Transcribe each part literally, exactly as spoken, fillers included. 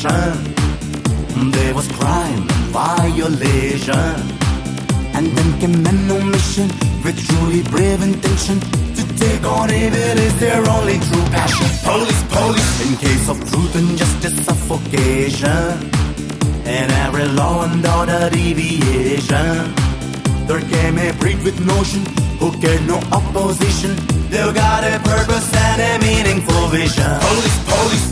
civilization. There was crime and violation. And then came men on mission with truly brave intention. To take on evil is their only true passion. Police, police, in case of truth and justice suffocation. In every law and order deviation. There came a breed with notion who cared no opposition. They've got a purpose and a meaningful vision. Police, police.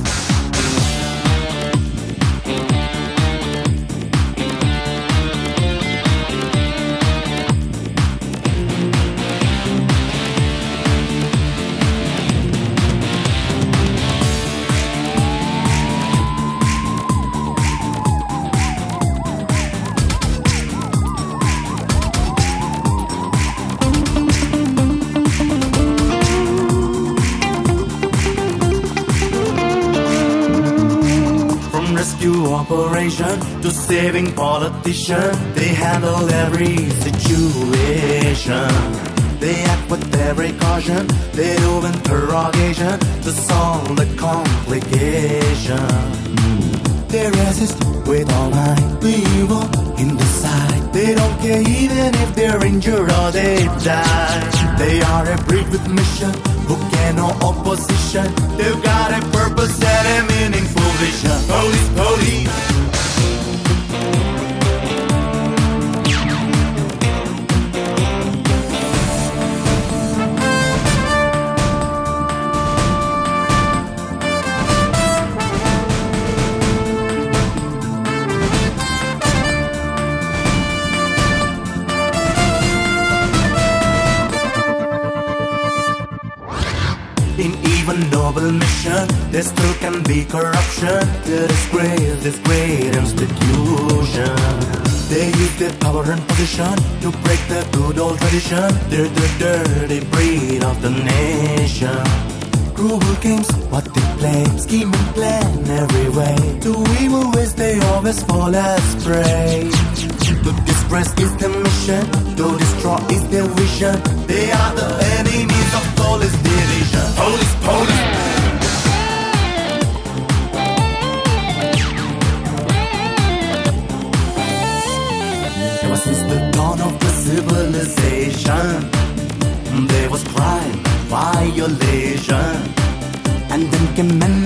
Rescue operation to saving politicians. They handle every situation. They act with every caution. They do interrogation to solve the complication. They resist with all might, the evil in the sight. They don't care even if they're injured or they die. They are a breed with mission who care no opposition. They've got a purpose and a meaningful vision. Police, police. In even noble mission, there still can be corruption. The disgrace, this great institution. They use their power and position to break the good old tradition. They're the dirty breed of the nation. Cruel games, what they play, scheme and plan every way. To evil ways they always fall astray. To disgrace is their mission, to destroy is their vision. They are the enemies of police division. Police, police. Ever since the dawn of the civilization, there was crime, violation. And then came men